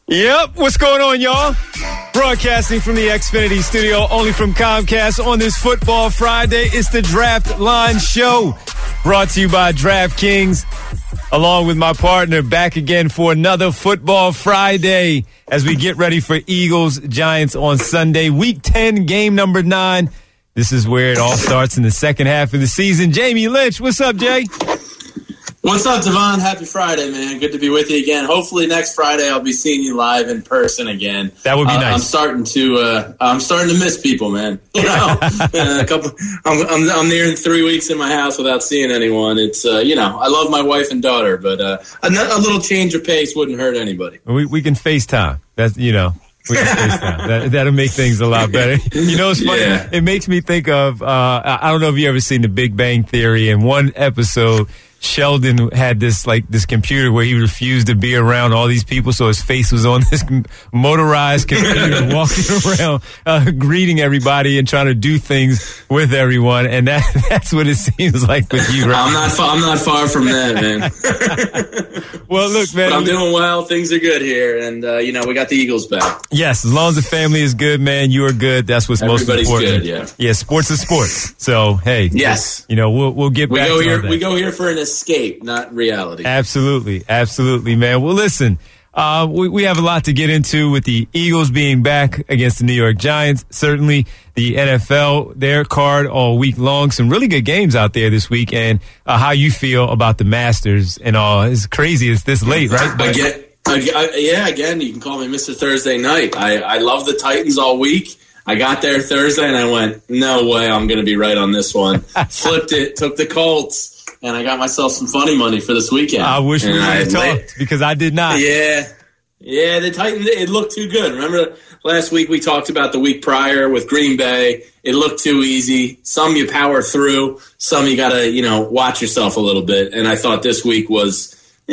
Yep, what's going on, y'all? Broadcasting from the Xfinity studio, only from Comcast on this Football Friday. It's the Draft Line Show, brought to you by DraftKings, along with my partner, back again for another Football Friday as we get ready for Eagles-Giants on Sunday. Week 10, game number 9. This is where it all starts in the second half of the season. Jamie Lynch, what's up, Jay? What's up, Devon? Happy Friday, man. Good to be with you again. Hopefully next Friday I'll be seeing you live in person again. That would be nice. I'm starting to miss people, man. You know, I'm nearing 3 weeks in my house without seeing anyone. It's I love my wife and daughter, but a little change of pace wouldn't hurt anybody. We can FaceTime. That's we can FaceTime. That'll make things a lot better. You know, it's funny. Yeah. It makes me think of I don't know if you ever seen The Big Bang Theory. In one episode, Sheldon had this computer where he refused to be around all these people, so his face was on this motorized computer walking around greeting everybody and trying to do things with everyone, and that's what it seems like with you, right? I'm not far from that, man. Well, look, man. But I'm doing well. Things are good here, and we got the Eagles back. Yes, as long as the family is good, man, you are good. That's what's most important. Everybody's good, yeah. Yeah, sports is sports. So, hey. Yes. We'll get back to that. We go here for an escape, not reality. Absolutely, man. Well, listen, we have a lot to get into with the Eagles being back against the New York Giants. Certainly, the NFL, their card all week long. Some really good games out there this week, and how you feel about the Masters and all. It's crazy. It's this late, right? But again, you can call me Mr. Thursday Night. I love the Titans all week. I got there Thursday, and I went, no way I'm going to be right on this one. Flipped it, took the Colts. And I got myself some funny money for this weekend. I wish we would have talked because I did not. Yeah, the Titans, it looked too good. Remember last week we talked about the week prior with Green Bay. It looked too easy. Some you power through. Some you got to, watch yourself a little bit. And I thought this week was,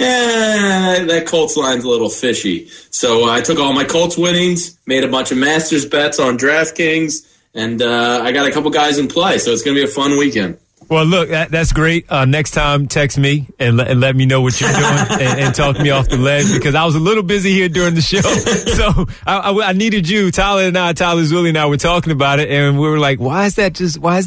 that Colts line's a little fishy. So I took all my Colts winnings, made a bunch of Masters bets on DraftKings, and I got a couple guys in play. So it's going to be a fun weekend. Well, look, that's great. Next time, text me and let me know what you're doing and talk me off the ledge because I was a little busy here during the show. So I needed you. Tyler Zwilly and I were talking about it, and we were like, why is that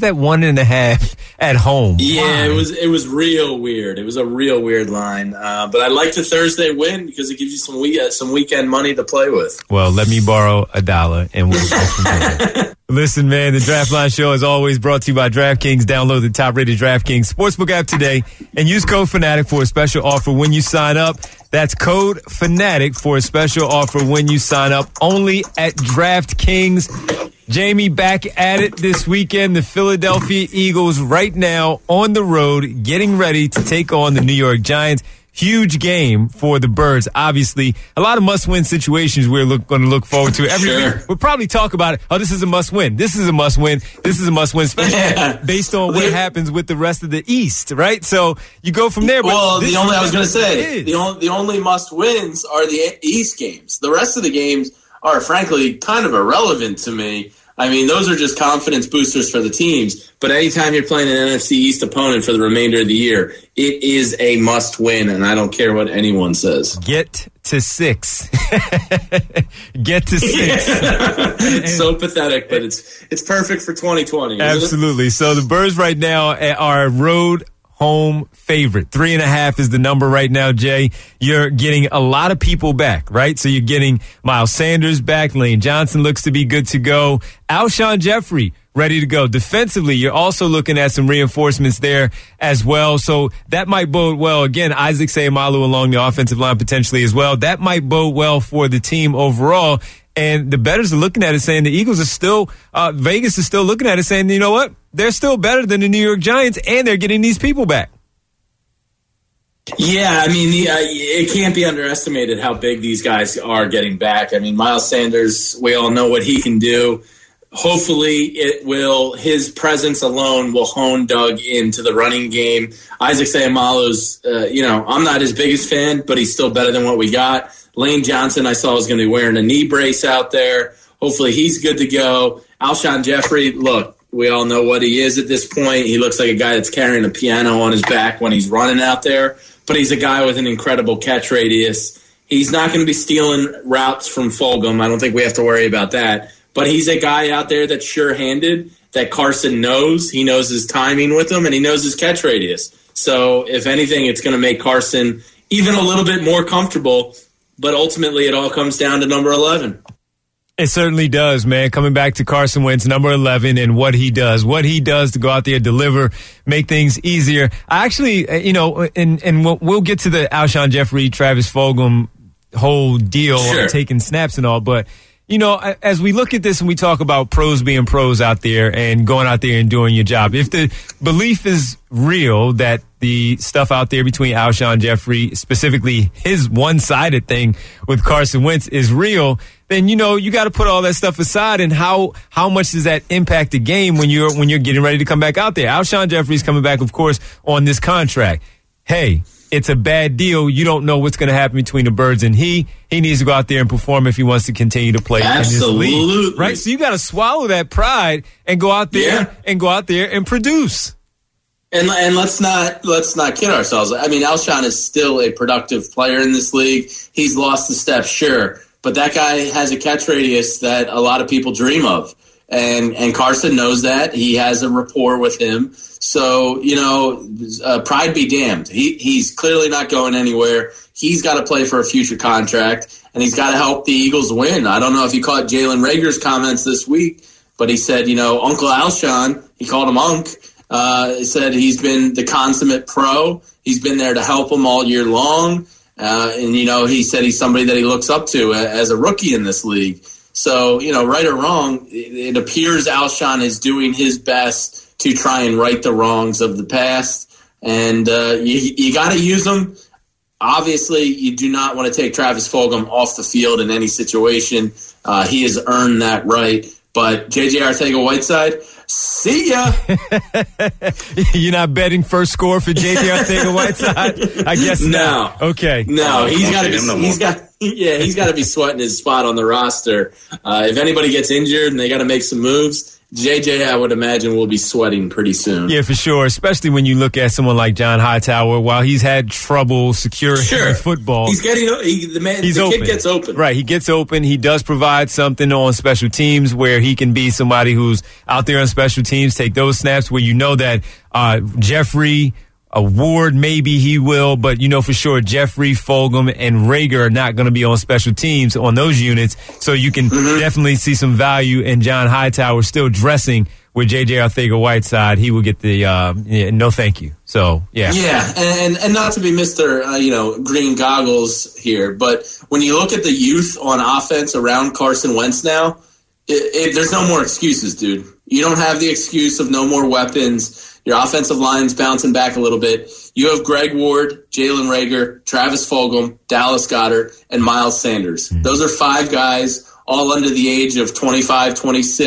1.5 at home? Yeah, why? it was real weird. It was a real weird line. But I like the Thursday win because it gives you some weekend money to play with. Well, let me borrow $1 and we'll go from there. Listen, man, the Draft Line Show is always brought to you by DraftKings. Download the top-rated DraftKings Sportsbook app today and use code FANATIC for a special offer when you sign up. That's code FANATIC for a special offer when you sign up only at DraftKings. Jamie, back at it this weekend. The Philadelphia Eagles right now on the road getting ready to take on the New York Giants. Huge game for the Birds. Obviously, a lot of must-win situations we're going to look forward to. Every week, we'll probably talk about it. Oh, this is a must-win. This is a must-win. This is a must-win, especially based on what happens with the rest of the East, right? So you go from there. Well, the only must-wins are the East games. The rest of the games are, frankly, kind of irrelevant to me. I mean, those are just confidence boosters for the teams. But anytime you're playing an NFC East opponent for the remainder of the year, it is a must-win, and I don't care what anyone says. Get to 6. Get to 6. Yeah. So pathetic, but it's perfect for 2020. Absolutely. So the Birds right now are road home favorite. 3.5 is the number right now, Jay. You're getting a lot of people back, right? So you're getting Miles Sanders back. Lane Johnson looks to be good to go. Alshon Jeffrey ready to go. Defensively, you're also looking at some reinforcements there as well. So that might bode well. Again, Isaac Seumalo along the offensive line potentially as well. That might bode well for the team overall. And the bettors are looking at it saying the Eagles are still, Vegas is still looking at it saying, you know what? They're still better than the New York Giants, and they're getting these people back. Yeah, I mean, it can't be underestimated how big these guys are getting back. I mean, Miles Sanders, we all know what he can do. Hopefully, his presence alone will hone Doug into the running game. Isaac Seumalo's, I'm not his biggest fan, but he's still better than what we got. Lane Johnson, I saw, is going to be wearing a knee brace out there. Hopefully, he's good to go. Alshon Jeffrey, look, we all know what he is at this point. He looks like a guy that's carrying a piano on his back when he's running out there, but he's a guy with an incredible catch radius. He's not going to be stealing routes from Fulgham. I don't think we have to worry about that. But he's a guy out there that's sure-handed, that Carson knows. He knows his timing with him, and he knows his catch radius. So, if anything, it's going to make Carson even a little bit more comfortable. But ultimately, it all comes down to number 11. It certainly does, man. Coming back to Carson Wentz, number 11, and what he does to go out there, deliver, make things easier. I actually, and we'll get to the Alshon Jeffrey, Travis Fulgham whole deal on taking snaps and all, but as we look at this and we talk about pros being pros out there and going out there and doing your job, if the belief is real that the stuff out there between Alshon Jeffrey, specifically his one-sided thing with Carson Wentz, is real, then you got to put all that stuff aside. And how much does that impact the game when you're getting ready to come back out there? Alshon Jeffrey's coming back, of course, on this contract. Hey, it's a bad deal. You don't know what's going to happen between the birds and he. He needs to go out there and perform if he wants to continue to play in this league. Right? So you got to swallow that pride and go out there and produce. And let's not kid ourselves. I mean, Alshon is still a productive player in this league. He's lost a step, sure, but that guy has a catch radius that a lot of people dream of. And Carson knows that. He has a rapport with him. So, pride be damned. He's clearly not going anywhere. He's got to play for a future contract, and he's got to help the Eagles win. I don't know if you caught Jalen Reagor's comments this week, but he said, Uncle Alshon, he called him Unc, he said he's been the consummate pro. He's been there to help him all year long. And he said he's somebody that he looks up to as a rookie in this league. So, right or wrong, it appears Alshon is doing his best to try and right the wrongs of the past. And you got to use them. Obviously, you do not want to take Travis Fulgham off the field in any situation. He has earned that right. But J.J. Arcega-Whiteside, see ya. You're not betting first score for J.J. Arcega-Whiteside? I guess not. Okay. No, he's got to be sweating his spot on the roster. If anybody gets injured and they got to make some moves, JJ, I would imagine, will be sweating pretty soon. Yeah, for sure, especially when you look at someone like John Hightower. While he's had trouble securing football, the kid gets open. Right, he gets open. He does provide something on special teams where he can be somebody who's out there on special teams, take those snaps where that Jeffrey, Ward, maybe he will, but for sure Jeffrey, Fulgham, and Reagor are not going to be on special teams on those units. So you can definitely see some value in John Hightower still dressing with J.J. Arcega-Whiteside. He will get the no thank you. So, yeah. Yeah, and not to be Mr. green goggles here, but when you look at the youth on offense around Carson Wentz now, there's no more excuses, dude. You don't have the excuse of no more weapons. Your offensive line's bouncing back a little bit. You have Greg Ward, Jalen Reagor, Travis Fulgham, Dallas Goedert, and Miles Sanders. Those are 5 guys all under the age of 25,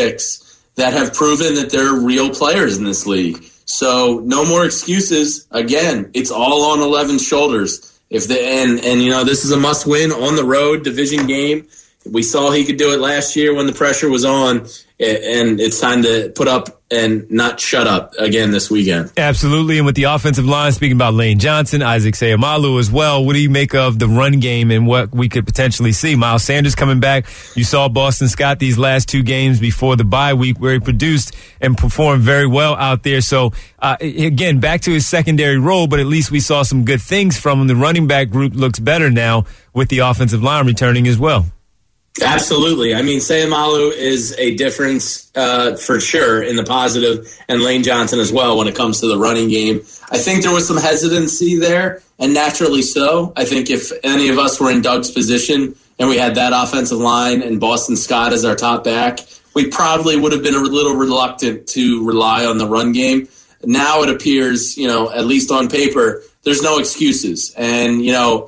26 that have proven that they're real players in this league. So no more excuses. Again, it's all on 11's shoulders. This is a must-win on the road division game. We saw he could do it last year when the pressure was on, and it's time to put up and not shut up again this weekend. Absolutely, and with the offensive line, speaking about Lane Johnson, Isaac Seumalo as well, what do you make of the run game and what we could potentially see? Miles Sanders coming back. You saw Boston Scott these last 2 games before the bye week where he produced and performed very well out there. So, again, back to his secondary role, but at least we saw some good things from him. The running back group looks better now with the offensive line returning as well. Absolutely. I mean, Seumalo is a difference for sure in the positive, and Lane Johnson as well when it comes to the running game. I think there was some hesitancy there, and naturally so. I think if any of us were in Doug's position and we had that offensive line and Boston Scott as our top back, we probably would have been a little reluctant to rely on the run game. Now it appears, at least on paper, there's no excuses. And,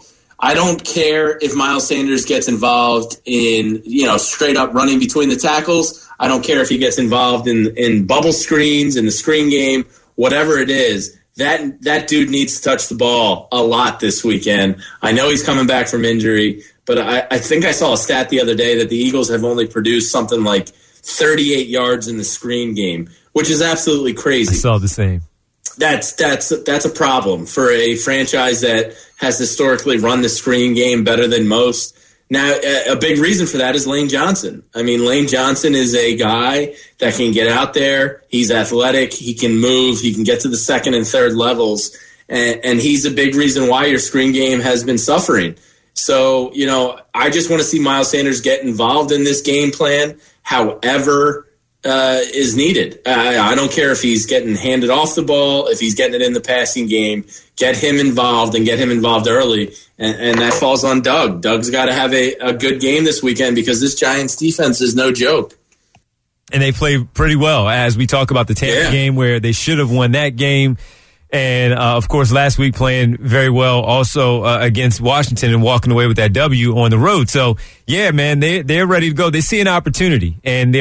I don't care if Miles Sanders gets involved in, straight up running between the tackles. I don't care if he gets involved in bubble screens, in the screen game, whatever it is. That dude needs to touch the ball a lot this weekend. I know he's coming back from injury, but I think I saw a stat the other day that the Eagles have only produced something like 38 yards in the screen game, which is absolutely crazy. I saw the same. That's a problem for a franchise that has historically run the screen game better than most. Now, a big reason for that is Lane Johnson. I mean, Lane Johnson is a guy that can get out there. He's athletic. He can move. He can get to the second and third levels. And he's a big reason why your screen game has been suffering. So, I just want to see Miles Sanders get involved in this game plan, however is needed. I don't care if he's getting handed off the ball, if he's getting it in the passing game. Get him involved and get him involved early. And that falls on Doug. Doug's got to have a good game this weekend because this Giants defense is no joke. And they play pretty well as we talk about the Tampa game where they should have won that game. And, of course, last week playing very well also against Washington and walking away with that W on the road. So, yeah, man, they're ready to go. They see an opportunity. And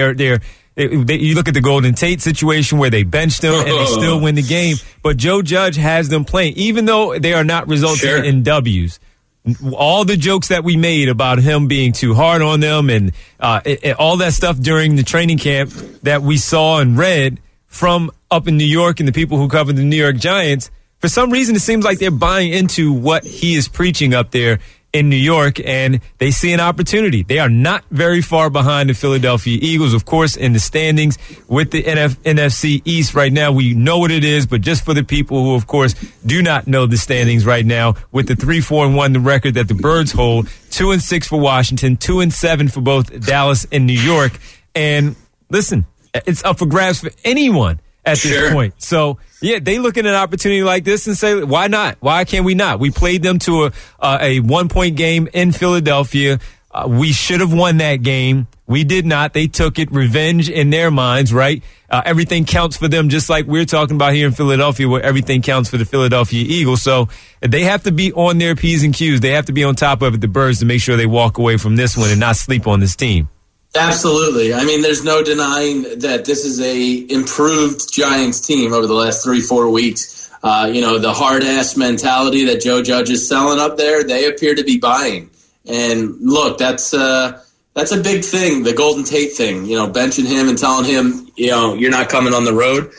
you look at the Golden Tate situation where they benched him and they still win the game. But Joe Judge has them playing, even though they are not resulting in W's. All the jokes that we made about him being too hard on them and all that stuff during the training camp that we saw and read from up in New York and the people who cover the New York Giants, for some reason it seems like they're buying into what he is preaching up there in New York, and they see an opportunity. They are not very far behind the Philadelphia Eagles, of course, in the standings with the NFC East right now. We know what it is, but just for the people who, of course, do not know the standings right now, with the 3-4-1, the record that the Birds hold, 2-6 for Washington, 2-7 for both Dallas and New York. And listen, it's up for grabs for anyone at this point. So, yeah, they look at an opportunity like this and say, why not? Why can't we not? We played them to a 1-point game in Philadelphia. We should have won that game. We did not. They took it. Revenge in their minds, right? Everything counts for them, just like we're talking about here in Philadelphia, where everything counts for the Philadelphia Eagles. So they have to be on their P's and Q's. They have to be on top of it, the Birds, to make sure they walk away from this one and not sleep on this team. Absolutely. I mean, there's no denying that this is a improved Giants team over the last 3-4 weeks. The hard-ass mentality that Joe Judge is selling up there, they appear to be buying. And look, that's a big thing, the Golden Tate thing, benching him and telling him, you're not coming on the road.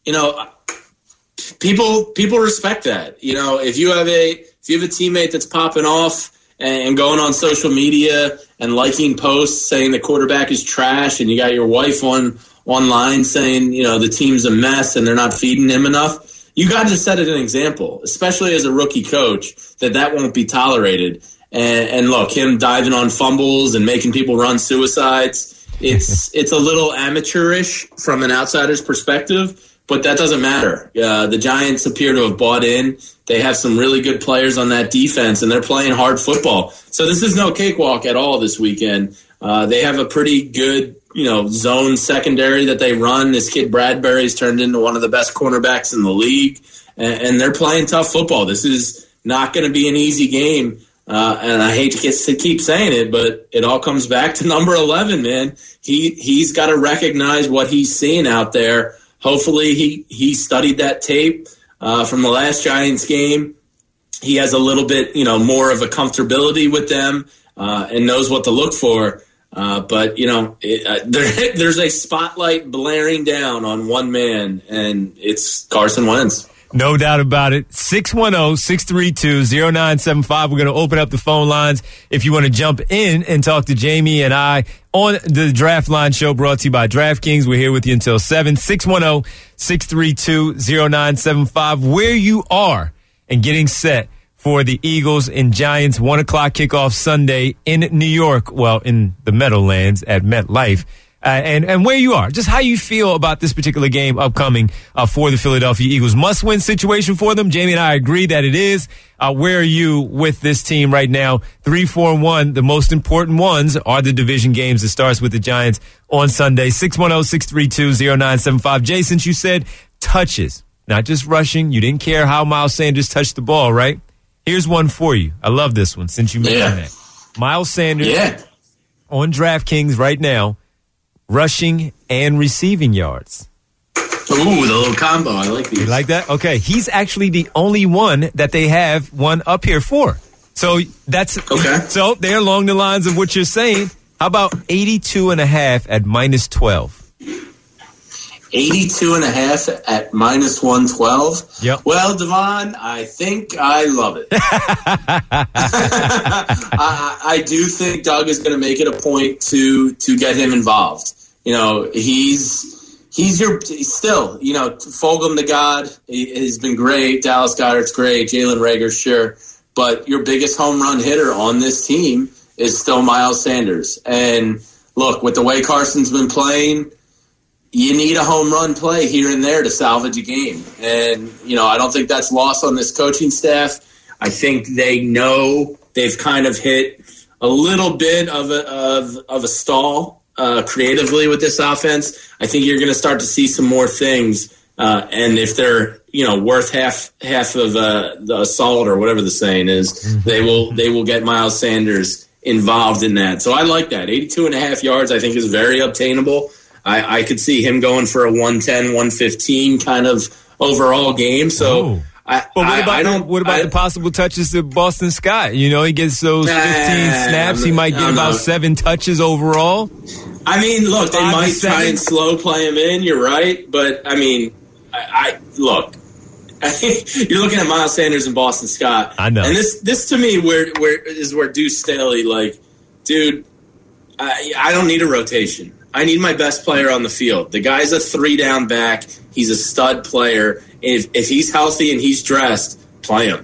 People respect that. If you have a teammate that's popping off and going on social media and liking posts saying the quarterback is trash, and you got your wife online saying, the team's a mess and they're not feeding him enough, you got to set it an example, especially as a rookie coach, that won't be tolerated. And look, him diving on fumbles and making people run suicides, it's a little amateurish from an outsider's perspective, but that doesn't matter. The Giants appear to have bought in. They have some really good players on that defense, and they're playing hard football. So this is no cakewalk at all this weekend. They have a pretty good, zone secondary that they run. This kid Bradbury's turned into one of the best cornerbacks in the league, and they're playing tough football. This is not going to be an easy game, and I hate to keep saying it, but it all comes back to number 11, man. He's got to recognize what he's seeing out there. Hopefully he studied that tape from the last Giants game. He has a little bit, more of a comfortability with them and knows what to look for. But there's a spotlight blaring down on one man, and it's Carson Wentz. No doubt about it. 610-632-0975. We're going to open up the phone lines if you want to jump in and talk to Jamie and I on the Draft Line Show, brought to you by DraftKings. We're here with you until 7. 610-632-0975. Where you are and getting set for the Eagles and Giants 1 o'clock kickoff Sunday in New York, well, in the Meadowlands at MetLife. And where you are, just how you feel about this particular game upcoming for the Philadelphia Eagles. Must-win situation for them. Jamie and I agree that it is. Where are you with this team right now? 3-4-1. The most important ones are the division games that starts with the Giants on Sunday. 610-632-0975. Jay, since you said touches, not just rushing, you didn't care how Miles Sanders touched the ball, right? Here's one for you. I love this one since you mentioned that. Miles Sanders on DraftKings right now, rushing and receiving yards. Ooh, the little combo. I like these. You like that? Okay. He's actually the only one that they have one up here for. So that's okay. So they're along the lines of what you're saying. How about 82.5 at -12? 82.5 at minus 112. Yep. Well, Devon, I think I love it. I do think Doug is going to make it a point to get him involved. You know, he's still, you know, Fulgham the God. He's been great. Dallas Goedert's great. Jalen Reagor, sure. But your biggest home run hitter on this team is still Miles Sanders. And look, with the way Carson's been playing, you need a home run play here and there to salvage a game. And, you know, I don't think that's lost on this coaching staff. I think they know they've kind of hit a little bit of a stall creatively with this offense. I think you're going to start to see some more things. And if they're, you know, worth half of the salt or whatever the saying is, they will get Miles Sanders involved in that. So I like that. 82.5 yards I think is very obtainable. I could see him going for a 110, 115 kind of overall game. So, what about the possible touches to Boston Scott? You know, he gets those 15 snaps. He might get about 7 touches overall. I mean, look, they might try and slow play him in. You're right, but I mean, look. You're looking at Miles Sanders and Boston Scott. I know, and this to me where Deuce Staley, like, dude, I don't need a rotation. I need my best player on the field. The guy's a 3-down back. He's a stud player. If he's healthy and he's dressed, play him.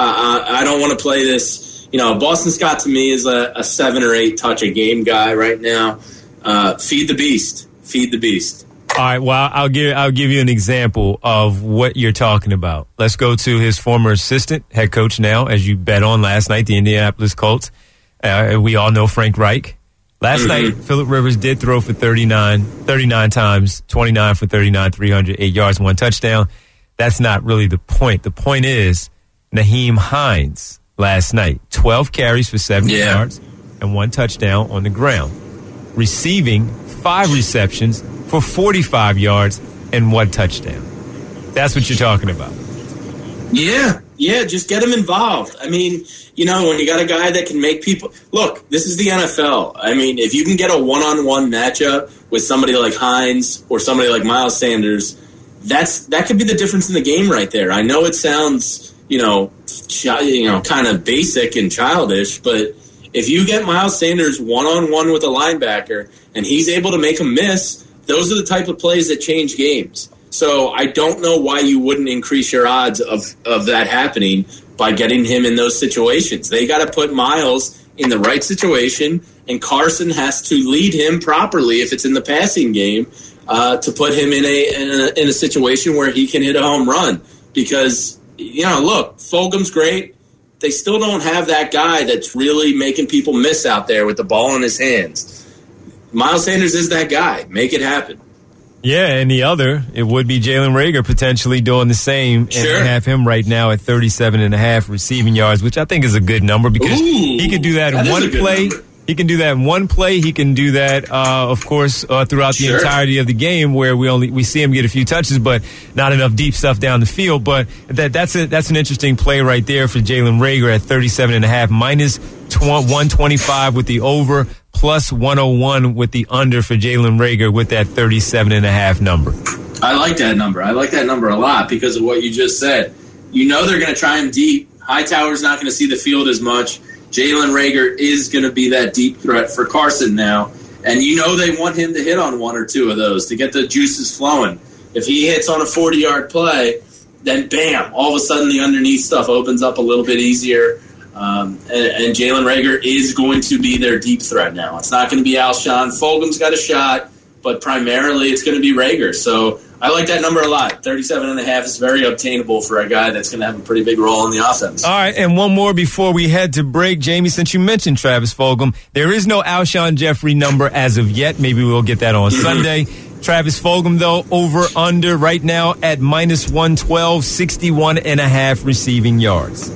I don't want to play this. You know, Boston Scott to me is a 7 or 8 touch a game guy right now. Feed the beast. Feed the beast. All right. Well, I'll give you an example of what you're talking about. Let's go to his former assistant, head coach now, as you bet on last night, the Indianapolis Colts. We all know Frank Reich. Last night, Phillip Rivers did throw for 39 times, 29 for 39, 308 yards, 1 touchdown. That's not really the point. The point is Nyheim Hines last night, 12 carries for 70 yards and 1 touchdown on the ground. Receiving 5 receptions for 45 yards and 1 touchdown. That's what you're talking about. Yeah, just get him involved. I mean, you know, when you got a guy that can make people look, this is the NFL. I mean, if you can get a one-on-one matchup with somebody like Hines or somebody like Miles Sanders, that could be the difference in the game right there. I know it sounds, you know, kind of basic and childish, but if you get Miles Sanders one-on-one with a linebacker and he's able to make him miss, those are the type of plays that change games. So I don't know why you wouldn't increase your odds of that happening by getting him in those situations. They got to put Miles in the right situation, and Carson has to lead him properly if it's in the passing game to put him in a situation where he can hit a home run. Because, you know, look, Fulgham's great. They still don't have that guy that's really making people miss out there with the ball in his hands. Miles Sanders is that guy. Make it happen. Yeah, and the other, it would be Jalen Reagor potentially doing the same. Sure. And have him right now at 37.5 receiving yards, which I think is a good number because he can do that in one play. Number. He can do that in one play. He can do that, of course, throughout the entirety of the game where we see him get a few touches, but not enough deep stuff down the field. But that's an interesting play right there for Jalen Reagor at 37.5, minus 125 with the over, plus 101 with the under for Jalen Reagor with that 37.5 number. I like that number. I like that number a lot because of what you just said. You know they're going to try him deep. Hightower's not going to see the field as much. Jalen Reagor is going to be that deep threat for Carson now. And you know they want him to hit on 1 or 2 of those to get the juices flowing. If he hits on a 40-yard play, then bam, all of a sudden the underneath stuff opens up a little bit easier. And Jalen Reagor is going to be their deep threat now. It's not going to be Alshon. Fulgham's got a shot, but primarily it's going to be Reagor. So I like that number a lot. 37.5 is very obtainable for a guy that's going to have a pretty big role in the offense. All right, and one more before we head to break. Jamie, since you mentioned Travis Fulgham, there is no Alshon Jeffrey number as of yet. Maybe we'll get that on Sunday. Travis Fulgham, though, over-under right now at minus 112, 61.5 receiving yards.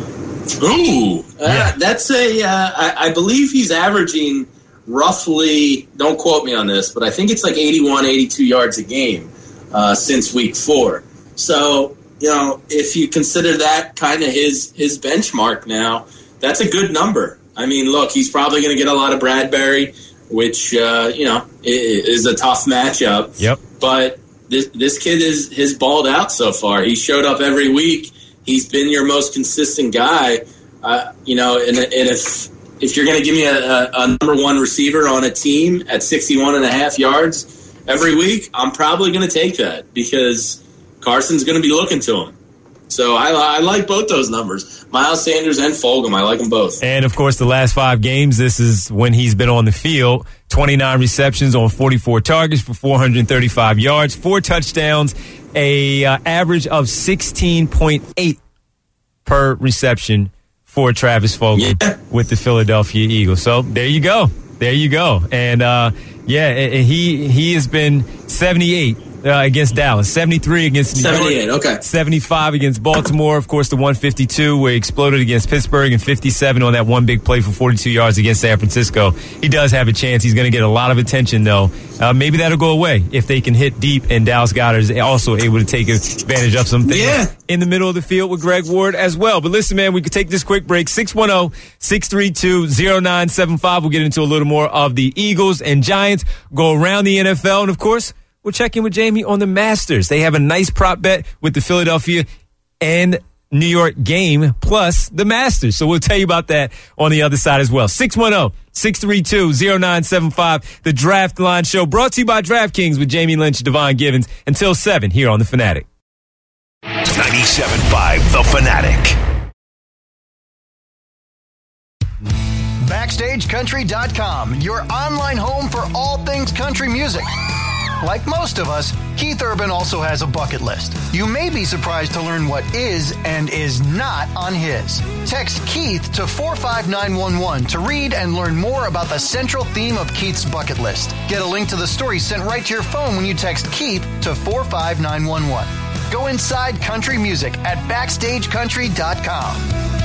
Ooh, that's I believe he's averaging roughly, don't quote me on this, but I think it's like 81, 82 yards a game since week 4. So, you know, if you consider that kind of his benchmark now, that's a good number. I mean, look, he's probably going to get a lot of Bradbury, which, you know, is a tough matchup. Yep. But this kid has balled out so far. He showed up every week. He's been your most consistent guy. And if you're going to give me a number one receiver on a team at 61.5 yards every week, I'm probably going to take that because Carson's going to be looking to him. So I like both those numbers. Miles Sanders and Fulgham, I like them both. And, of course, the last 5 games, this is when he's been on the field. 29 receptions on 44 targets for 435 yards, 4 touchdowns, a average of 16.8 per reception for Travis Fulgham with the Philadelphia Eagles. So there you go. And, he has been 78 against Dallas, 73 against New York, 78, okay. 75 against Baltimore, of course, the 152 where he exploded against Pittsburgh, and 57 on that one big play for 42 yards against San Francisco. He does have a chance. He's going to get a lot of attention, though. Maybe that'll go away if they can hit deep, and Dallas Goedert is also able to take advantage of some things in the middle of the field with Greg Ward as well. But listen, man, we could take this quick break. 610-632-0975. We'll get into a little more of the Eagles and Giants, go around the NFL, and, of course, we'll check in with Jamie on the Masters. They have a nice prop bet with the Philadelphia and New York game plus the Masters. So we'll tell you about that on the other side as well. 610-632-0975. The Draft Line Show brought to you by DraftKings with Jamie Lynch, Devon Givens until 7 here on The Fanatic. 97.5 The Fanatic. BackstageCountry.com, your online home for all things country music. Like most of us, Keith Urban also has a bucket list. You may be surprised to learn what is and is not on his. Text Keith to 45911 to read and learn more about the central theme of Keith's bucket list. Get a link to the story sent right to your phone when you text Keith to 45911. Go inside country music at BackstageCountry.com.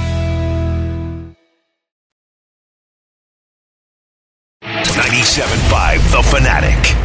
97.5 The Fanatic.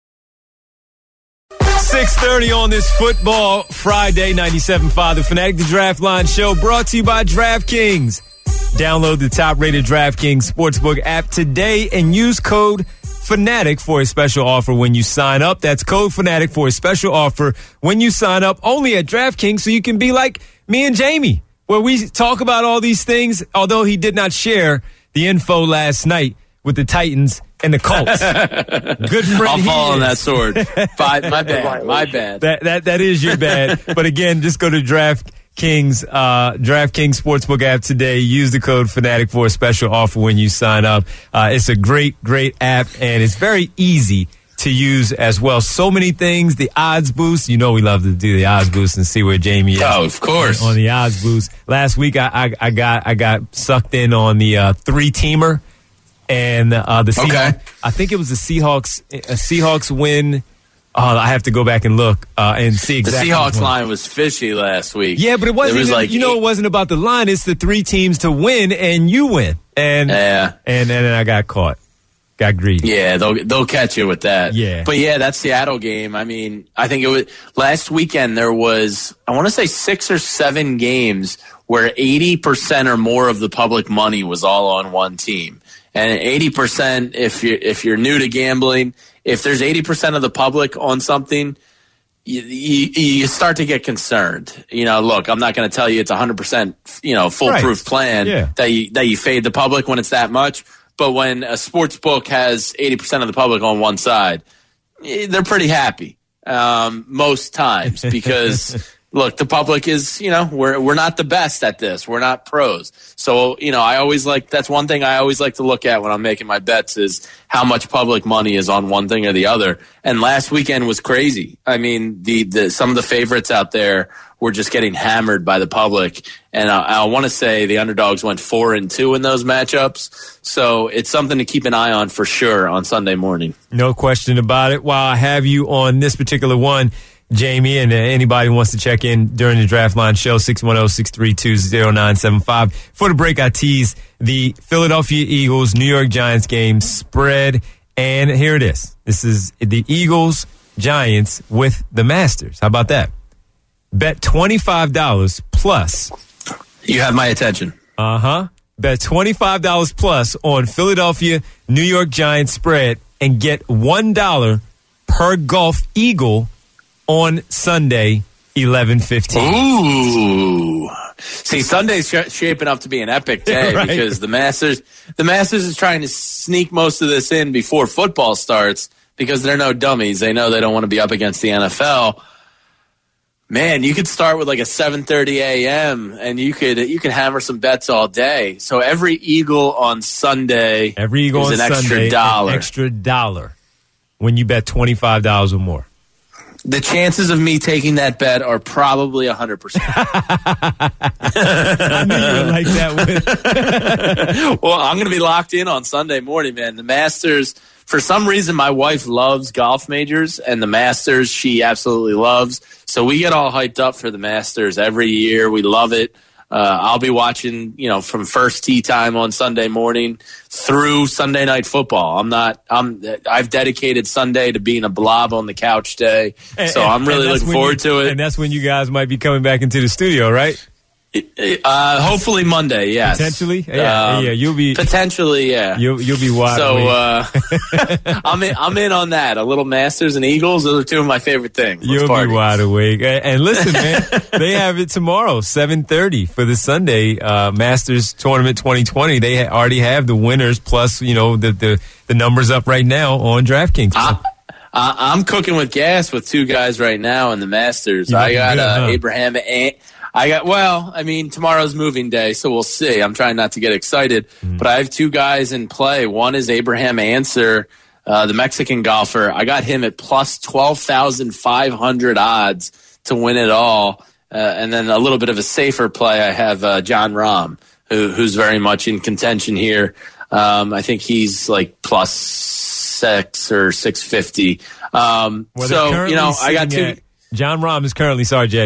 6:30 on this football Friday, 97.5 The Fanatic, the Draft Line Show, brought to you by DraftKings. Download the top-rated DraftKings Sportsbook app today and use code FANATIC for a special offer when you sign up. That's code FANATIC for a special offer when you sign up only at DraftKings, so you can be like me and Jamie, where we talk about all these things, although he did not share the info last night with the Titans and the Colts. Good friend. I'll fall on that sword. My bad. That is your bad. But again, just go to DraftKings Sportsbook app today. Use the code FANATIC for a special offer when you sign up. It's a great app, and it's very easy to use as well. So many things. The odds boost. You know we love to do the odds boost and see where Jamie is. Oh, of course. On the odds boost. Last week I got sucked in on the 3-teamer. And the Seahawks, I think it was the Seahawks. A Seahawks win. I have to go back and look and see exactly. The Seahawks line was fishy last week. Yeah, but it wasn't. It wasn't about the line. It's the 3 teams to win, and you win. And then I got caught. Got greedy. Yeah, they'll catch you with that. Yeah. But yeah, that Seattle game. I mean, I think it was last weekend. There was, I want to say 6 or 7 games where 80% or more of the public money was all on one team. And 80%, if you're new to gambling, if there's 80% of the public on something, you start to get concerned. Look, I'm not going to tell you it's 100%, foolproof plan that you fade the public when it's that much. But when a sports book has 80% of the public on one side, they're pretty happy most times because. Look, the public is, we're not the best at this. We're not pros. So, that's one thing I always like to look at when I'm making my bets is how much public money is on one thing or the other. And last weekend was crazy. I mean, some of the favorites out there were just getting hammered by the public. And I want to say the underdogs went 4-2 in those matchups. So it's something to keep an eye on for sure on Sunday morning. No question about it. While I have you on this particular one, Jamie, and anybody who wants to check in during the Draft Line Show, 610-632-0975. For the break, I tease the Philadelphia Eagles, New York Giants game spread, and here it is. This is the Eagles, Giants with the Masters. How about that? Bet $25 plus. You have my attention. Bet $25 plus on Philadelphia, New York Giants spread and get $1 per per Golf Eagle on Sunday, 11:15. Ooh. See, Sunday's shaping up to be an epic day right. because the Masters is trying to sneak most of this in before football starts because they're no dummies. They know they don't want to be up against the NFL. Man, you could start with like a 7:30 a.m. and you could hammer some bets all day. So every Eagle on Sunday is an extra $1. An extra $1 when you bet $25 or more. The chances of me taking that bet are probably 100%. I knew you would like that one. Well, I'm going to be locked in on Sunday morning, man. The Masters, for some reason, my wife loves golf majors, and the Masters she absolutely loves. So we get all hyped up for the Masters every year. We love it. I'll be watching, from first tee time on Sunday morning through Sunday night football. I've dedicated Sunday to being a blob on the couch day. So I'm really looking forward to it. And that's when you guys might be coming back into the studio, right? Hopefully Monday, yes. Potentially? Yeah, you'll be potentially, yeah. You'll be wide awake. I'm in on that. A little Masters and Eagles, those are two of my favorite things. You'll be wide awake. And listen, man, they have it tomorrow, 7:30 for the Sunday Masters Tournament 2020. They already have the winners plus, the numbers up right now on DraftKings. I'm cooking with gas with two guys right now in the Masters. I got Abraham and tomorrow's moving day, so we'll see. I'm trying not to get excited, but I have two guys in play. One is Abraham Answer, the Mexican golfer. I got him at plus 12,500 odds to win it all. And then a little bit of a safer play, I have John Rahm, who's very much in contention here. I think he's like plus 6 or 650. I got two. John Rahm is currently,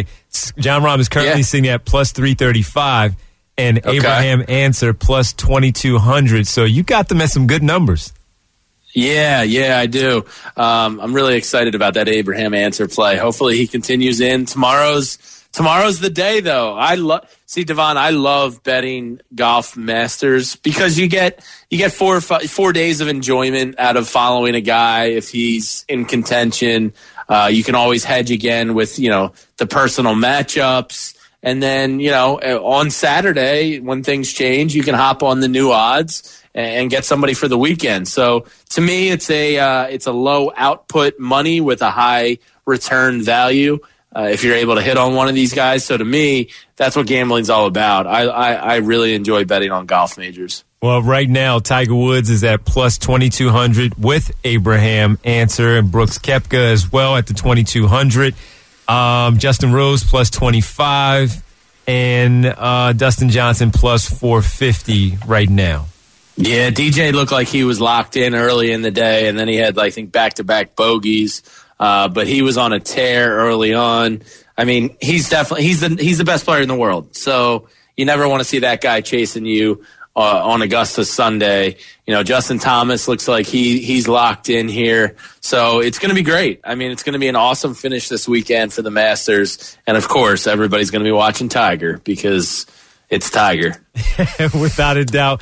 sitting at plus 335 and Abraham Answer plus 2,200. So you got them at some good numbers. Yeah, I do. I'm really excited about that Abraham Answer play. Hopefully he continues in. Tomorrow's the day, though. Devon, I love betting golf Masters because you get 4 days of enjoyment out of following a guy if he's in contention. You can always hedge again with, the personal matchups. And then, on Saturday, when things change, you can hop on the new odds and get somebody for the weekend. So to me, it's a low output money with a high return value. If you're able to hit on one of these guys. So to me, that's what gambling's all about. I really enjoy betting on golf majors. Well, right now, Tiger Woods is at plus 2,200 with Abraham Answer and Brooks Koepka as well at the 2,200. Justin Rose plus 25 and Dustin Johnson plus 450 right now. Yeah, DJ looked like he was locked in early in the day, and then he had, I think, back-to-back bogeys. But he was on a tear early on. I mean, he's the best player in the world. So you never want to see that guy chasing you on Augusta Sunday. Justin Thomas looks like he's locked in here. So it's going to be great. I mean, it's going to be an awesome finish this weekend for the Masters. And, of course, everybody's going to be watching Tiger because it's Tiger. Without a doubt.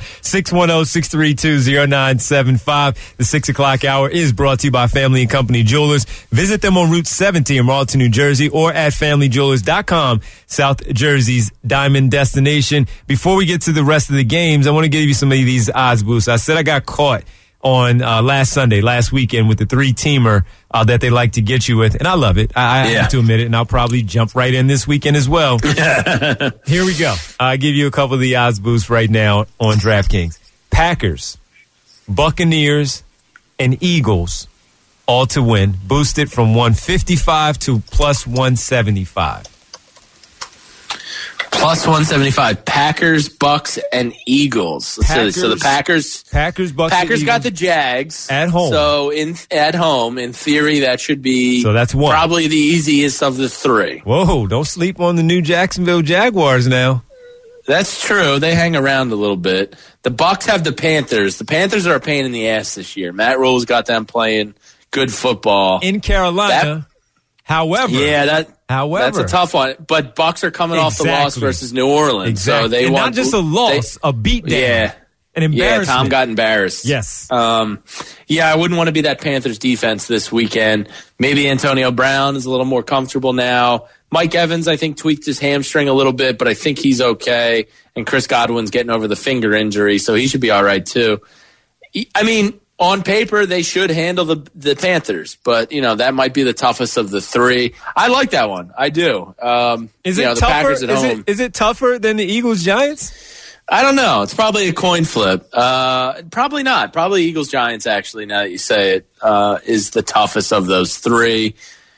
610-632-0975. The 6 o'clock hour is brought to you by Family & Company Jewelers. Visit them on Route 70 in Marlton, New Jersey, or at FamilyJewelers.com, South Jersey's diamond destination. Before we get to the rest of the games, I want to give you some of these odds boosts. I said I got caught on last weekend with the 3-teamer that they like to get you with, and I love it. I have to admit it, and I'll probably jump right in this weekend as well. Here we go. I'll give you a couple of the odds boosts right now on DraftKings. Packers, Buccaneers, and Eagles all to win, boosted from 155 to plus 175. Plus 175. Packers, Bucks, and Eagles. So the Packers, Bucks, Packers got the Jags at home. So at home, in theory, that should be that's one. Probably the easiest of the 3. Whoa! Don't sleep on the new Jacksonville Jaguars now. That's true. They hang around a little bit. The Bucks have the Panthers. The Panthers are a pain in the ass this year. Matt Rule's got them playing good football in Carolina. However, that's a tough one. But Bucks are coming off the loss versus New Orleans, so they want not just a loss, a beatdown. An embarrassment. Yeah, Tom got embarrassed. Yes. Yeah, I wouldn't want to be that Panthers defense this weekend. Maybe Antonio Brown is a little more comfortable now. Mike Evans, I think, tweaked his hamstring a little bit, but I think he's okay. And Chris Godwin's getting over the finger injury, so he should be all right, too. I mean, on paper, they should handle the Panthers, but, that might be the toughest of the three. I like that one. I do. Is it tougher? The Packers at home. Is it tougher than the Eagles-Giants? I don't know. It's probably a coin flip. Probably not. Probably Eagles-Giants, actually, now that you say it, is the toughest of those three.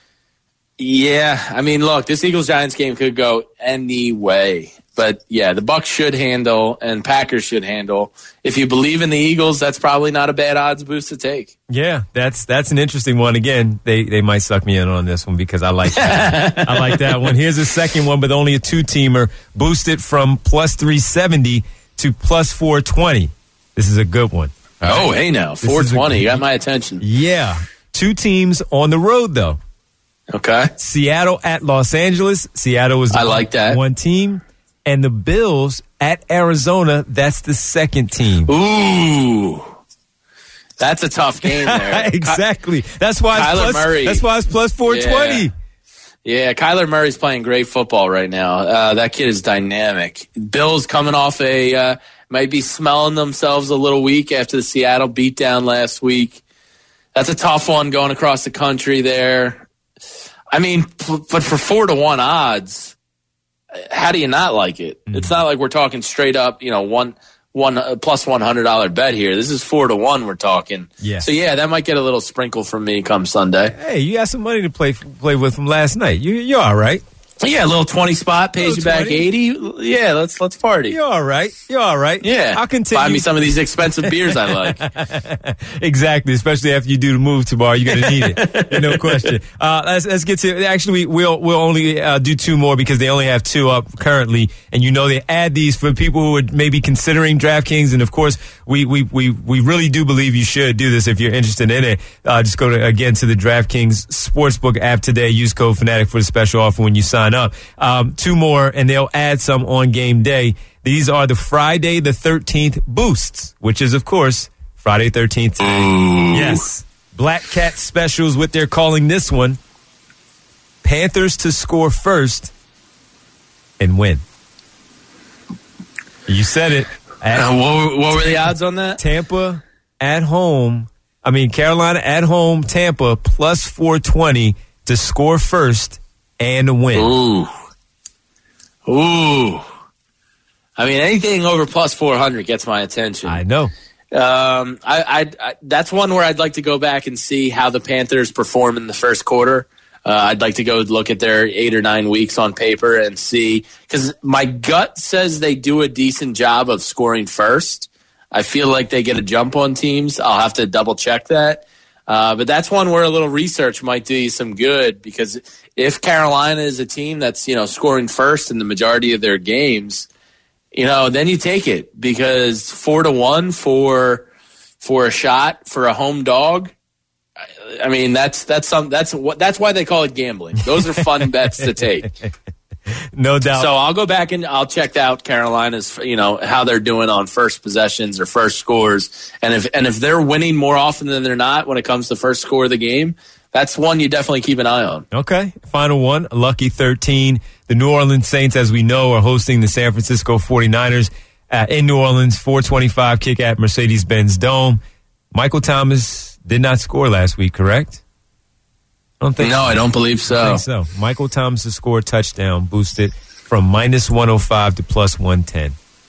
Yeah, I mean, look, this Eagles-Giants game could go any way. But, yeah, the Bucs should handle and Packers should handle. If you believe in the Eagles, that's probably not a bad odds boost to take. Yeah, that's an interesting one. Again, they might suck me in on this one because I like that. I like that one. Here's a second one, but only a two-teamer. Boosted from plus 370 to plus 420. This is a good one. Oh, hey now, 420. You got my attention. Yeah. Two teams on the road, though. Okay. Seattle at Los Angeles. Seattle is one team. And the Bills at Arizona, that's the second team. Ooh. That's a tough game there. Exactly. That's why it's plus 420. Yeah, Kyler Murray's playing great football right now. That kid is dynamic. Bills coming off might be smelling themselves a little weak after the Seattle beatdown last week. That's a tough one going across the country there. I mean, but for 4-1 odds, how do you not like it? Mm-hmm. It's not like we're talking straight up, one plus $100 bet here. This is 4-1 we're talking. Yeah. So yeah, that might get a little sprinkle from me come Sunday. Hey, you got some money to play with from last night. You're all right. Yeah, a little 20 spot pays you back 80. Yeah, let's party. You're all right. Yeah. I'll continue. Buy me some of these expensive beers I like. Exactly, especially after you do the move tomorrow. You're going to need it. No question. Let's get to actually we'll only do two more because they only have two up currently, and they add these for people who are maybe considering DraftKings, and of course we really do believe you should do this if you're interested in it. Just go to the DraftKings Sportsbook app today. Use code Fanatic for the special offer when you sign up. Two more, and they'll add some on game day. These are the Friday the 13th boosts, which is, of course, Friday 13th. Yes. Black Cat specials, what they're calling this one. Panthers to score first and win. You said it. What were the odds on that? Tampa at home. Carolina at home, Tampa plus 420 to score first and win. Ooh. Anything over plus 400 gets my attention. I know. I that's one where I'd like to go back and see how the Panthers perform in the first quarter. I'd like to go look at their 8 or 9 weeks on paper and see, because my gut says they do a decent job of scoring first. I feel like they get a jump on teams. I'll have to double check that. But that's one where a little research might do you some good, because if Carolina is a team that's, scoring first in the majority of their games, then you take it, because 4-1 for a shot for a home dog. That's why they call it gambling. Those are fun bets to take. No doubt. So I'll go back and I'll check out Carolina's, how they're doing on first possessions or first scores. And if they're winning more often than they're not when it comes to first score of the game, that's one you definitely keep an eye on. Okay. Final one, Lucky 13. The New Orleans Saints, as we know, are hosting the San Francisco 49ers in New Orleans, 4:25 kick at Mercedes-Benz Dome. Michael Thomas did not score last week, correct? I don't believe so. I think so. Michael Thomas scored a touchdown, boosted from minus 105 to plus 110.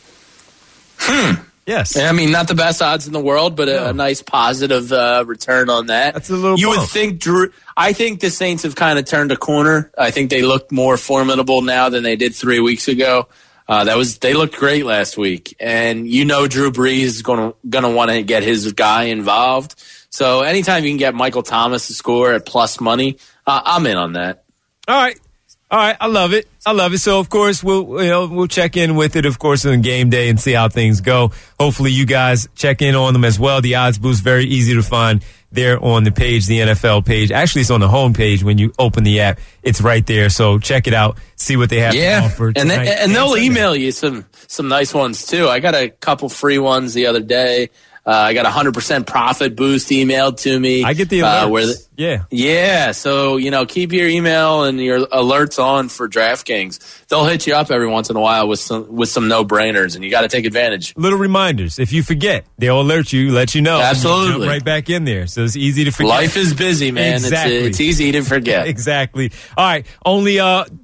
Yes. Not the best odds in the world, but a nice positive return on that. That's a little You bump. would think, Drew, I think the Saints have kind of turned a corner. I think they look more formidable now than they did 3 weeks ago. They looked great last week. And Drew Brees is going to want to get his guy involved. So anytime you can get Michael Thomas to score at plus money, I'm in on that. All right. I love it. So, of course, we'll check in with it, of course, on game day and see how things go. Hopefully, you guys check in on them as well. The odds boost, very easy to find there on the page, the NFL page. Actually, it's on the home page when you open the app. It's right there. So check it out. See what they have to offer tonight. And they'll email you some nice ones, too. I got a couple free ones the other day. I got 100% profit boost emailed to me. I get the alerts. Yeah. So, keep your email and your alerts on for DraftKings. They'll hit you up every once in a while with some no-brainers, and you got to take advantage. Little reminders. If you forget, they'll alert you, let you know. Absolutely. You jump right back in there. So it's easy to forget. Life is busy, man. Exactly. It's easy to forget. Exactly. All right. Only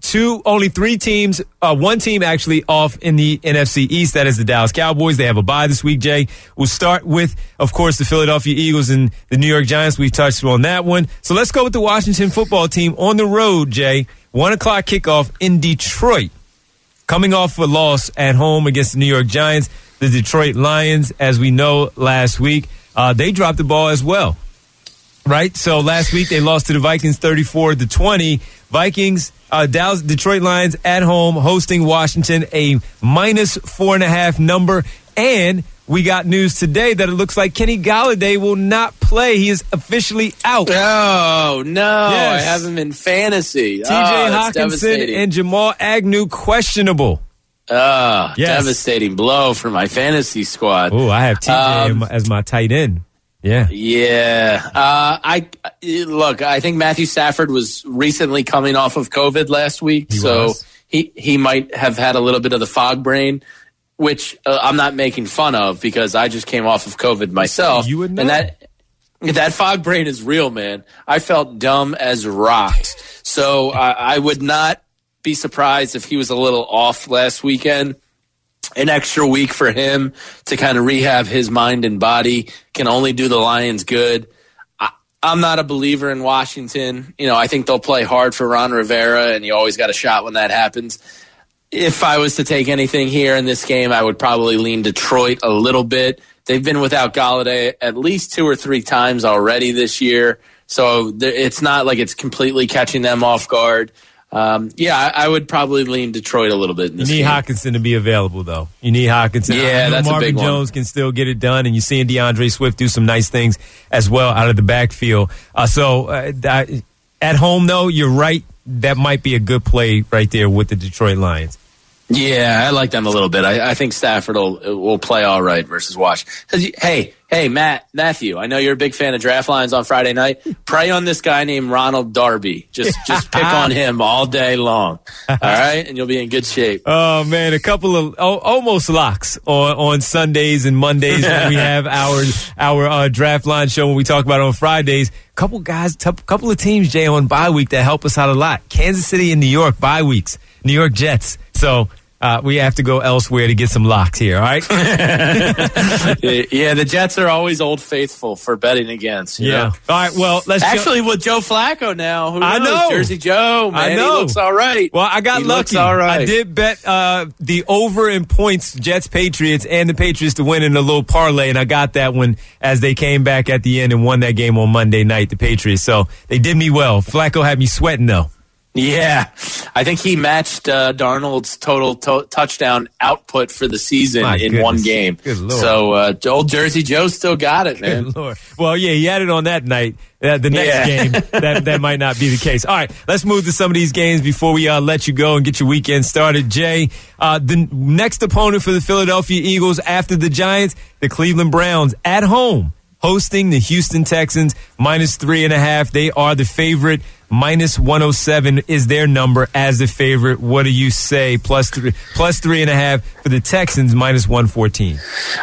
three teams. One team actually off in the NFC East. That is the Dallas Cowboys. They have a bye this week, Jay. We'll start with, of course, the Philadelphia Eagles and the New York Giants. We touched on that one. So let's go with the Washington football team on the road, Jay. 1 o'clock kickoff in Detroit. Coming off a loss at home against the New York Giants. The Detroit Lions, as we know last week, they dropped the ball as well. Right? So last week they lost to the Vikings 34-20. Vikings, Detroit Lions at home hosting Washington, a -4.5 number. And we got news today that it looks like Kenny Golladay will not play. He is officially out. Oh, no. Yes. I have him in fantasy. TJ Hawkinson and Jamal Agnew questionable. Devastating blow for my fantasy squad. Oh, I have TJ as my tight end. Yeah. Yeah. I think Matthew Stafford was recently coming off of COVID last week, he might have had a little bit of the fog brain, which I'm not making fun of because I just came off of COVID myself. You would know. And that fog brain is real, man. I felt dumb as rocks. So I would not be surprised if he was a little off last weekend. An extra week for him to kind of rehab his mind and body can only do the Lions good. I'm not a believer in Washington. I think they'll play hard for Ron Rivera, and you always got a shot when that happens. If I was to take anything here in this game, I would probably lean Detroit a little bit. They've been without Golladay at least 2 or 3 times already this year, so it's not like it's completely catching them off guard. I would probably lean Detroit a little bit in this game. You need Hawkinson to be available, though. You need Hawkinson. Yeah, that's Marvin a big one. Jones can still get it done, and you're seeing DeAndre Swift do some nice things as well out of the backfield. At home, though, you're right. That might be a good play right there with the Detroit Lions. Yeah, I like them a little bit. I think Stafford will play all right versus Washington. Hey, Matthew, I know you're a big fan of Draft Lines on Friday night. Pray on this guy named Ronald Darby. Just pick on him all day long. All right? And you'll be in good shape. Oh, man, a couple of almost locks on Sundays and Mondays when we have our Draft Line show when we talk about it on Fridays. Couple of teams, Jay, on bye week that help us out a lot. Kansas City and New York bye weeks. New York Jets. So we have to go elsewhere to get some locks here, all right? Yeah, the Jets are always Old Faithful for betting against. You know? All right, well, let's with Joe Flacco now. Who knows? I know. Jersey Joe, man. I know. He looks all right. Well, I got lucky. All right. I did bet the over in points, Jets-Patriots, and the Patriots to win in a little parlay, and I got that one as they came back at the end and won that game on Monday night, the Patriots. So they did me well. Flacco had me sweating, though. Yeah, I think he matched Darnold's total touchdown output for the season in one game. Good Lord. So old Jersey Joe still got it, man. Good Lord. Well, yeah, he had it on that night. The next game, that might not be the case. All right, let's move to some of these games before we let you go and get your weekend started. Jay, the next opponent for the Philadelphia Eagles after the Giants, the Cleveland Browns at home, hosting the Houston Texans, -3.5. They are the favorite. -107 is their number as the favorite. What do you say? +3.5 for the Texans, -114.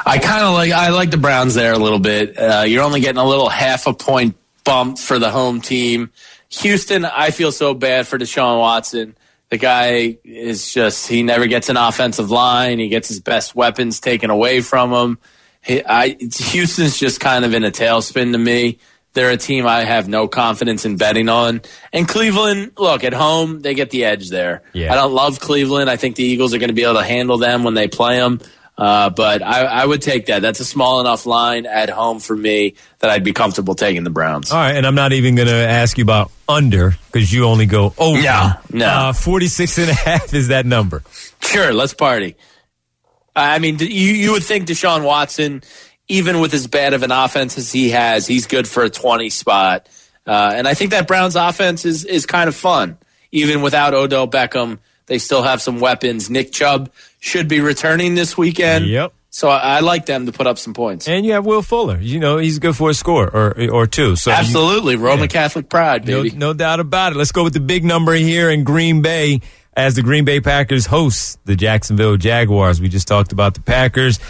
I like the Browns there a little bit. You're only getting a little half a point bump for the home team. Houston, I feel so bad for Deshaun Watson. The guy is he never gets an offensive line. He gets his best weapons taken away from him. Houston's just kind of in a tailspin to me. They're a team I have no confidence in betting on. And Cleveland, look, at home, they get the edge there. Yeah. I don't love Cleveland. I think the Eagles are going to be able to handle them when they play them. But I would take that. That's a small enough line at home for me that I'd be comfortable taking the Browns. All right, and I'm not even going to ask you about under because you only go over. No. 46.5 is that number. Sure, let's party. I mean, you would think Deshaun Watson even with as bad of an offense as he has, he's good for a 20 spot. And I think that Browns offense is kind of fun. Even without Odell Beckham, they still have some weapons. Nick Chubb should be returning this weekend. Yep. So I like them to put up some points. And you have Will Fuller. You know, he's good for a score or two. So absolutely. Roman Catholic pride, baby. No doubt about it. Let's go with the big number here in Green Bay as the Green Bay Packers host the Jacksonville Jaguars. We just talked about the Packers.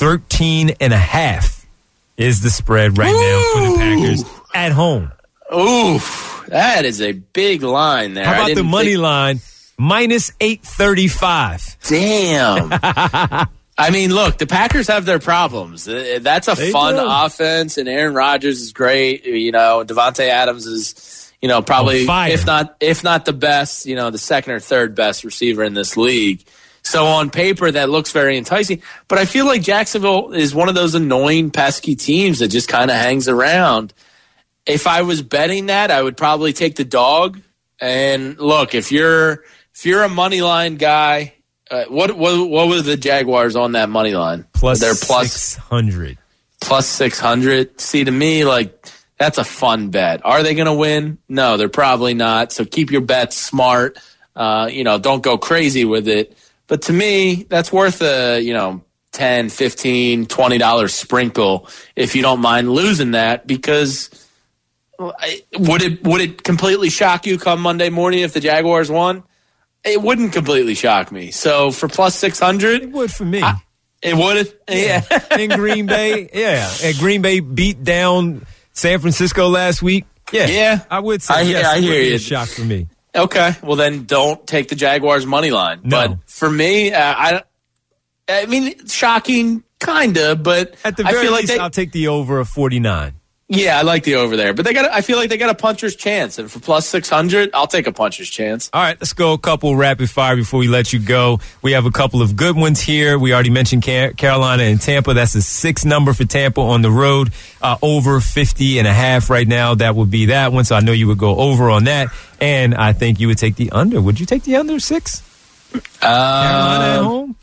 13.5 is the spread right now for the Packers at home. Ooh, that is a big line there. How about the money line? Minus 835. Damn. I mean, look, the Packers have their problems. That's a fun offense, and Aaron Rodgers is great. You know, Devontae Adams is, you know, probably if not the best, you know, the second or third best receiver in this league. So on paper, that looks very enticing. But I feel like Jacksonville is one of those annoying, pesky teams that just kind of hangs around. If I was betting that, I would probably take the dog. And look, if you're a money line guy. What were the Jaguars on that money line? They're plus 600. Plus 600. See, to me, like, that's a fun bet. Are they going to win? No, they're probably not. So keep your bets smart. You know, don't go crazy with it. But to me, that's worth a, you know, $10, $15, $20 sprinkle if you don't mind losing that, because would it completely shock you come Monday morning if the Jaguars won? It wouldn't completely shock me. So for plus 600, it would for me. It would, yeah. In Green Bay, yeah. And Green Bay beat down San Francisco last week. Yeah, I would say I hear you. A shock for me. Okay, well then don't take the Jaguars money line. No. But for me, I mean, shocking, kinda. But at the very least, I'll take the over of 49. Yeah, I like the over there, but I feel like they got a puncher's chance, and for plus 600, I'll take a puncher's chance. All right, let's go a couple rapid fire before we let you go. We have a couple of good ones here. We already mentioned Carolina and Tampa. That's a 6 number for Tampa on the road, over 50.5 right now. That would be that one. So I know you would go over on that, and I think you would take the under. Would you take the under 6? Carolina at home.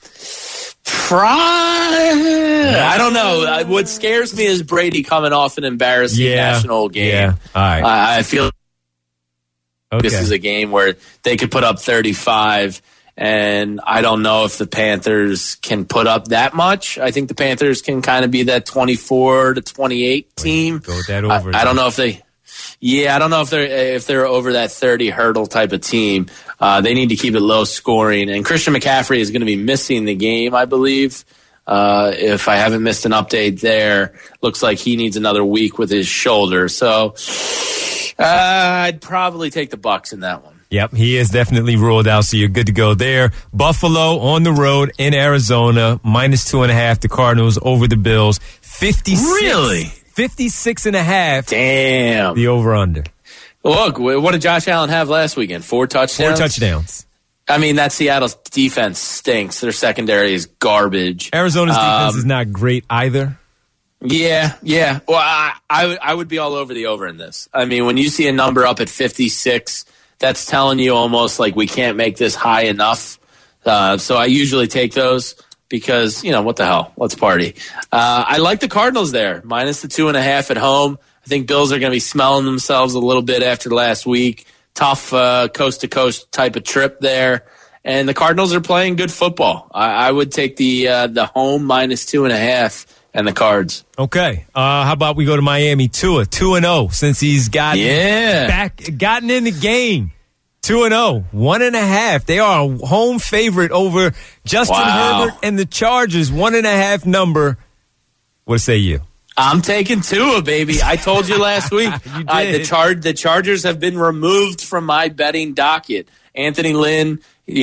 I don't know. What scares me is Brady coming off an embarrassing national game. Yeah, all right. I feel this is a game where they could put up 35, and I don't know if the Panthers can put up that much. I think the Panthers can kind of be that 24 to 28 team. Go with that over. I don't know if they. Yeah, I don't know if they're over that 30 hurdle type of team. They need to keep it low scoring. And Christian McCaffrey is going to be missing the game, I believe. If I haven't missed an update there, looks like he needs another week with his shoulder. So I'd probably take the Bucs in that one. Yep, he is definitely ruled out, so you're good to go there. Buffalo on the road in Arizona, minus 2.5. The Cardinals over the Bills. 56. Really? 56.5. Damn. The over-under. Look, what did Josh Allen have last weekend? 4 touchdowns? 4 touchdowns. I mean, that Seattle defense stinks. Their secondary is garbage. Arizona's defense is not great either. Yeah. Well, I would be all over the over in this. I mean, when you see a number up at 56, that's telling you almost like we can't make this high enough. So I usually take those. Because, you know, what the hell? Let's party. I like the Cardinals there. Minus the 2.5 at home. I think Bills are going to be smelling themselves a little bit after last week. Tough coast-to-coast type of trip there. And the Cardinals are playing good football. I would take the home minus 2.5 and the Cards. Okay. How about we go to Miami? Tua, 2-0 since he's gotten in the game. 2-0, 1.5. They are a home favorite over Justin Herbert and the Chargers. 1.5 number. What say you? I'm taking Tua, baby. I told you last week. You did. The Chargers have been removed from my betting docket. Anthony Lynn,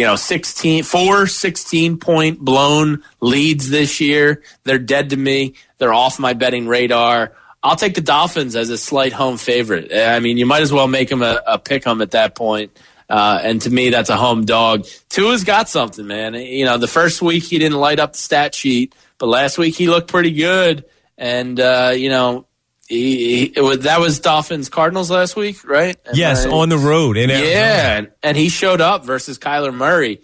16-point blown leads this year. They're dead to me. They're off my betting radar. I'll take the Dolphins as a slight home favorite. I mean, you might as well make them a pick 'em at that point. And to me, that's a home dog. Tua's got something, man. The first week he didn't light up the stat sheet, but last week he looked pretty good. And, that was Dolphins Cardinals last week, right? Yes, on the road. And he showed up versus Kyler Murray.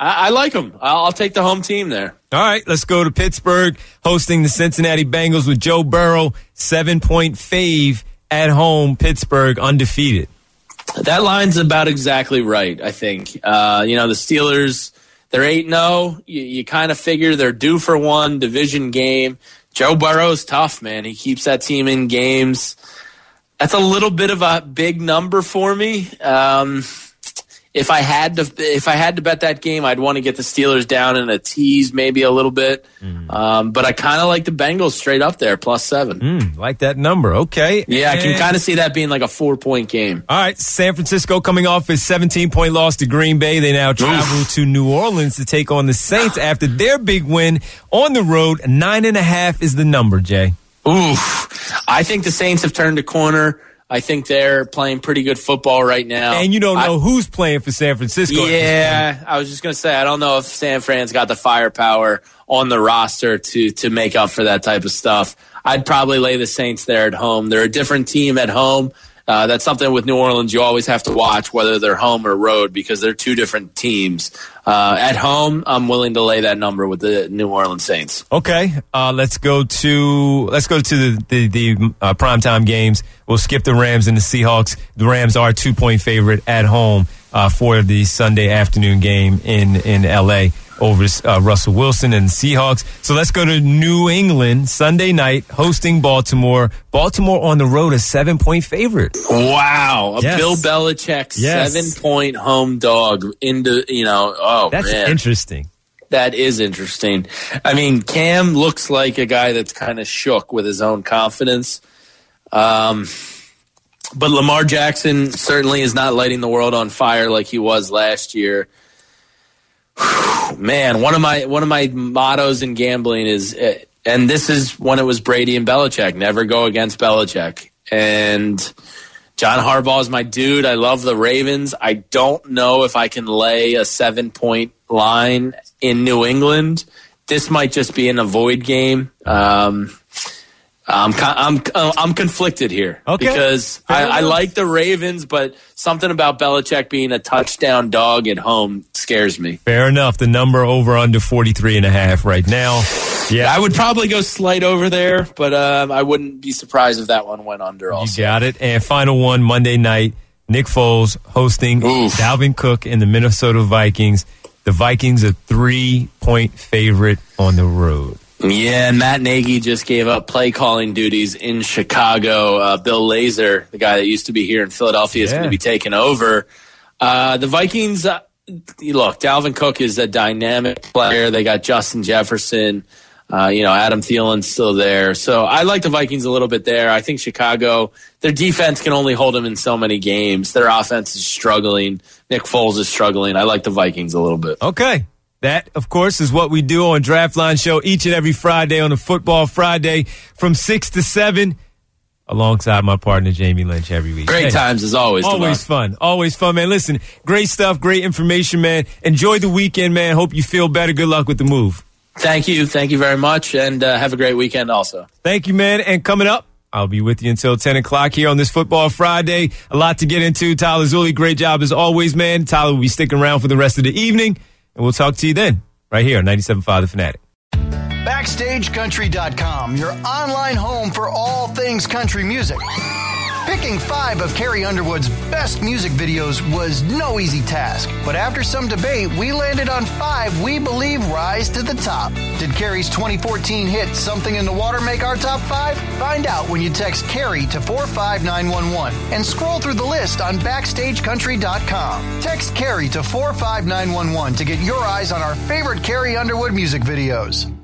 I like them. I'll take the home team there. All right, let's go to Pittsburgh, hosting the Cincinnati Bengals with Joe Burrow, 7-point fave at home. Pittsburgh undefeated. That line's about exactly right, I think. The Steelers, they're 8-0. You kind of figure they're due for one division game. Joe Burrow's tough, man. He keeps that team in games. That's a little bit of a big number for me. If I had to bet that game, I'd want to get the Steelers down in a tease, maybe a little bit. But I kind of like the Bengals straight up there, +7. Like that number. Okay. Yeah, I can kind of see that being like a 4-point game. All right, San Francisco coming off a 17-point loss to Green Bay. They now travel to New Orleans to take on the Saints after their big win on the road. 9.5 is the number, Jay. I think the Saints have turned a corner. I think they're playing pretty good football right now. And you don't know who's playing for San Francisco. Yeah, I was just going to say, I don't know if San Fran's got the firepower on the roster to make up for that type of stuff. I'd probably lay the Saints there at home. They're a different team at home. That's something with New Orleans you always have to watch, whether they're home or road, because they're two different teams. At home, I'm willing to lay that number with the New Orleans Saints. Okay, let's go to the primetime games. We'll skip the Rams and the Seahawks. The Rams are a 2-point favorite at home for the Sunday afternoon game in L.A. over Russell Wilson and the Seahawks. So let's go to New England Sunday night, hosting Baltimore. Baltimore on the road, a 7-point favorite. Wow, Bill Belichick 7-point home dog into that's interesting. That is interesting. I mean, Cam looks like a guy that's kind of shook with his own confidence. But Lamar Jackson certainly is not lighting the world on fire like he was last year. Man, one of my mottos in gambling is, and this is when it was Brady and Belichick, never go against Belichick. And John Harbaugh is my dude. I love the Ravens. I don't know if I can lay a 7-point line in New England. This might just be an avoid game. I'm conflicted here because I like the Ravens, but something about Belichick being a touchdown dog at home scares me. Fair enough. The number over under 43.5 right now. Yeah, I would probably go slight over there, but I wouldn't be surprised if that one went under also. You got it. And final one, Monday night, Nick Foles hosting Dalvin Cook and the Minnesota Vikings. The Vikings a 3-point favorite on the road. Yeah, and Matt Nagy just gave up play calling duties in Chicago. Bill Lazor, the guy that used to be here in Philadelphia, is going to be taking over. The Vikings, look, Dalvin Cook is a dynamic player. They got Justin Jefferson. Adam Thielen's still there. So I like the Vikings a little bit there. I think Chicago, their defense can only hold them in so many games. Their offense is struggling. Nick Foles is struggling. I like the Vikings a little bit. Okay. That, of course, is what we do on Draftline Show each and every Friday on a Football Friday from 6 to 7 alongside my partner, Jamie Lynch, every week. Great times as always. Always fun. Always fun, man. Listen, great stuff, great information, man. Enjoy the weekend, man. Hope you feel better. Good luck with the move. Thank you. Thank you very much, and have a great weekend also. Thank you, man. And coming up, I'll be with you until 10 o'clock here on this Football Friday. A lot to get into. Tyler Zulli, great job as always, man. Tyler will be sticking around for the rest of the evening. And we'll talk to you then, right here on 97.5 The Fanatic. BackstageCountry.com, your online home for all things country music. Picking 5 of Carrie Underwood's best music videos was no easy task. But after some debate, we landed on 5 we believe rise to the top. Did Carrie's 2014 hit Something in the Water make our top 5? Find out when you text Carrie to 45911 and scroll through the list on BackstageCountry.com. Text Carrie to 45911 to get your eyes on our favorite Carrie Underwood music videos.